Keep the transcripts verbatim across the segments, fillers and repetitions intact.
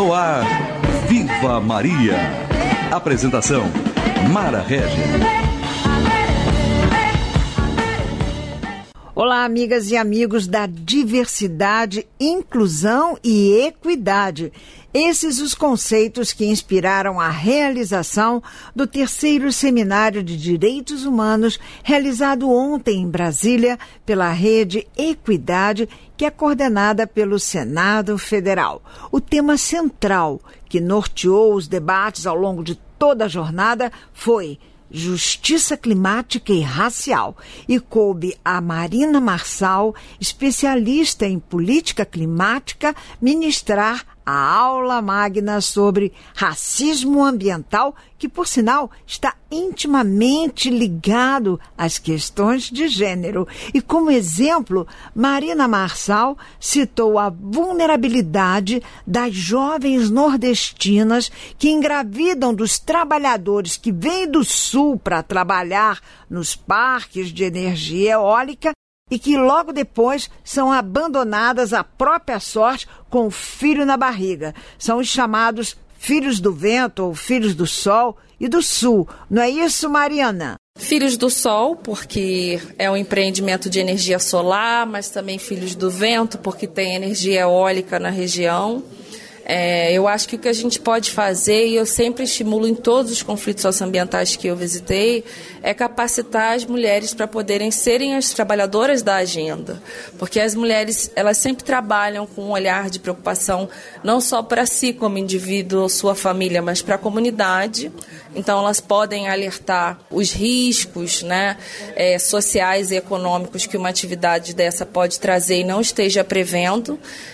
No ar, Viva Maria. Apresentação, Mara Regis. Olá, amigas e amigos da diversidade, inclusão e equidade. Esses os conceitos que inspiraram a realização do terceiro Seminário de Direitos Humanos, realizado ontem em Brasília pela Rede Equidade, que é coordenada pelo Senado Federal. O tema central que norteou os debates ao longo de toda a jornada foi Justiça Climática e Racial, e coube a Marina Marçal, especialista em política climática, ministrar a aula magna sobre racismo ambiental, que, por sinal, está intimamente ligado às questões de gênero. E, como exemplo, Marina Marçal citou a vulnerabilidade das jovens nordestinas que engravidam dos trabalhadores que vêm do sul para trabalhar nos parques de energia eólica e que logo depois são abandonadas à própria sorte com o filho na barriga. São os chamados filhos do vento ou filhos do sol e do sul. Não é isso, Mariana? Filhos do Sol, porque é um empreendimento de energia solar, mas também filhos do vento, porque tem energia eólica na região. É, eu acho que o que a gente pode fazer, e eu sempre estimulo em todos os conflitos socioambientais que eu visitei, é capacitar as mulheres para poderem serem as trabalhadoras da agenda. Porque as mulheres, elas sempre trabalham com um olhar de preocupação, não só para si como indivíduo ou sua família, mas para a comunidade. Então, elas podem alertar os riscos, né, é, sociais e econômicos que uma atividade dessa pode trazer e não esteja prevendo.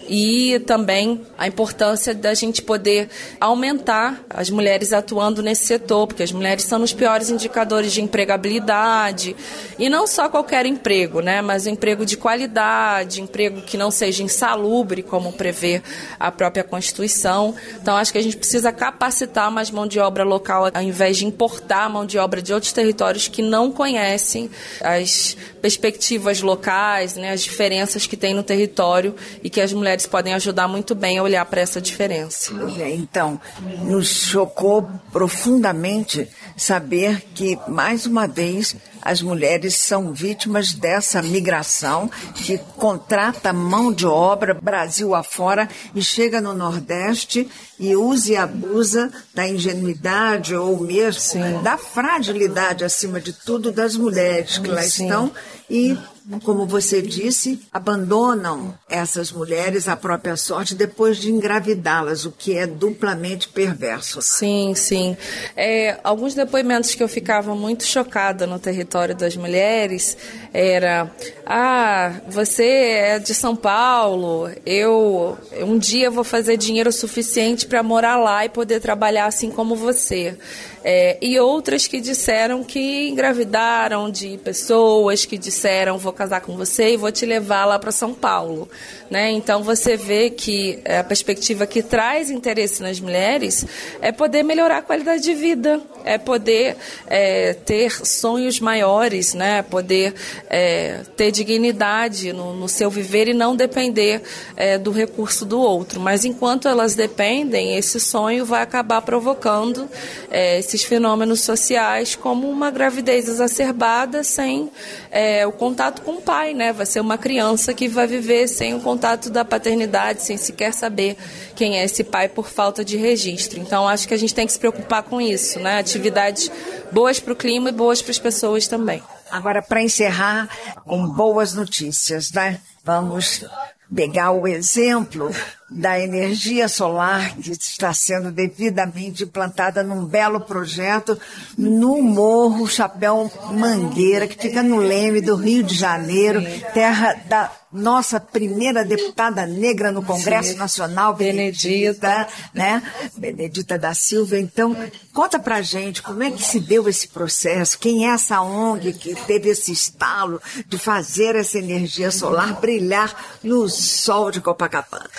E também a importância da gente poder aumentar as mulheres atuando nesse setor, porque as mulheres são os piores indicadores de empregabilidade, e não só qualquer emprego, né, mas um emprego de qualidade, emprego que não seja insalubre, como prevê a própria Constituição. Então, acho que a gente precisa capacitar mais mão de obra local, ao invés de importar mão de obra de outros territórios que não conhecem as perspectivas locais, né, as diferenças que tem no território, e que as mulheres podem ajudar muito bem a olhar para essa diferença. Então, nos chocou profundamente saber que, mais uma vez, as mulheres são vítimas dessa migração que contrata mão de obra Brasil afora e chega no Nordeste e usa e abusa da ingenuidade ou mesmo Sim. da fragilidade, acima de tudo, das mulheres que lá Sim. estão e, como você disse, abandonam essas mulheres à própria sorte depois de engravidá-las, o que é duplamente perverso. Sim, sim. É, alguns depoimentos que eu ficava muito chocada no território das mulheres era: ah, você é de São Paulo, eu um dia vou fazer dinheiro suficiente para morar lá e poder trabalhar assim como você. É, e outras que disseram que engravidaram de pessoas que disseram: vou casar com você e vou te levar lá para São Paulo. Né? Então você vê que a perspectiva que traz interesse nas mulheres é poder melhorar a qualidade de vida, é poder é, ter sonhos maiores, né? Poder é, ter dignidade no, no seu viver e não depender é, do recurso do outro. Mas enquanto elas dependem, esse sonho vai acabar provocando é, esses fenômenos sociais, como uma gravidez exacerbada sem é, o contato com o pai, né? Vai ser uma criança que vai viver sem o contato da paternidade, sem sequer saber quem é esse pai por falta de registro. Então, acho que a gente tem que se preocupar com isso, né? Atividades boas para o clima e boas para as pessoas também. Agora, para encerrar com boas notícias, né? Vamos pegar o exemplo da energia solar que está sendo devidamente implantada num belo projeto no Morro Chapéu Mangueira, que fica no Leme do Rio de Janeiro, terra da nossa primeira deputada negra no Congresso Sim. Nacional, Benedita, né? Benedita da Silva. Então, conta pra gente como é que se deu esse processo, quem é essa O N G que teve esse estalo de fazer essa energia solar brilhar no sol de Copacabana.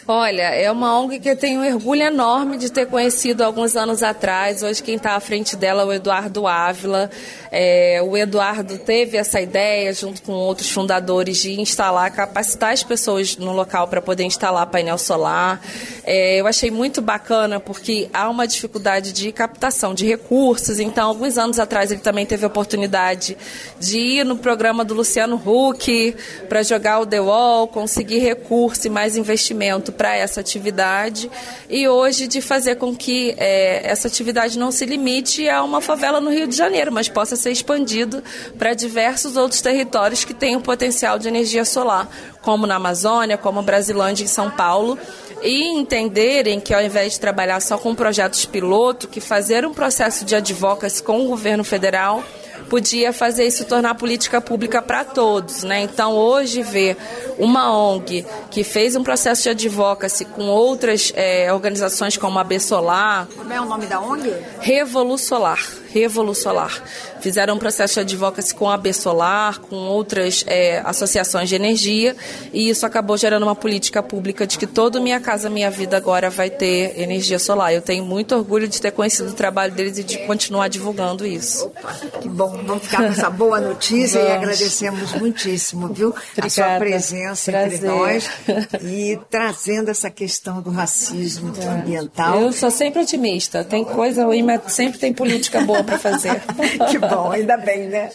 Olha, é uma O N G que eu tenho um orgulho enorme de ter conhecido alguns anos atrás. Hoje quem está à frente dela é o Eduardo Ávila. É, o Eduardo teve essa ideia, junto com outros fundadores, de instalar, capacitar as pessoas no local para poder instalar painel solar. É, eu achei muito bacana porque há uma dificuldade de captação de recursos. Então, alguns anos atrás, ele também teve a oportunidade de ir no programa do Luciano Huck para jogar o The Wall, conseguir recurso e mais investimento para essa atividade, e hoje de fazer com que é, essa atividade não se limite a uma favela no Rio de Janeiro, mas possa ser expandido para diversos outros territórios que têm o potencial de energia solar, como na Amazônia, como Brasilândia em São Paulo, e entenderem que ao invés de trabalhar só com projetos piloto, que fazer um processo de advocacy com o governo federal podia fazer isso tornar política pública para todos, né? Então, hoje, ver uma O N G que fez um processo de advocacy com outras é, organizações como a B Solar... Como é o nome da O N G? Revolu Solar. Revolu Solar. Fizeram um processo de advocacy com a B Solar, com outras é, associações de energia, e isso acabou gerando uma política pública de que toda Minha Casa Minha Vida agora vai ter energia solar. Eu tenho muito orgulho de ter conhecido o trabalho deles e de continuar divulgando isso. Opa, que bom. Vamos ficar com essa boa notícia. Vamos. E agradecemos muitíssimo, viu? Obrigada. A sua presença Prazer. Entre nós e trazendo essa questão do racismo é. ambiental. Eu sou sempre otimista. Tem coisa ruim, mas sempre tem política boa para fazer. Que bom, ainda bem, né?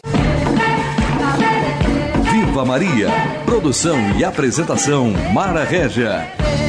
Viva Maria. Produção e apresentação Mara Régia.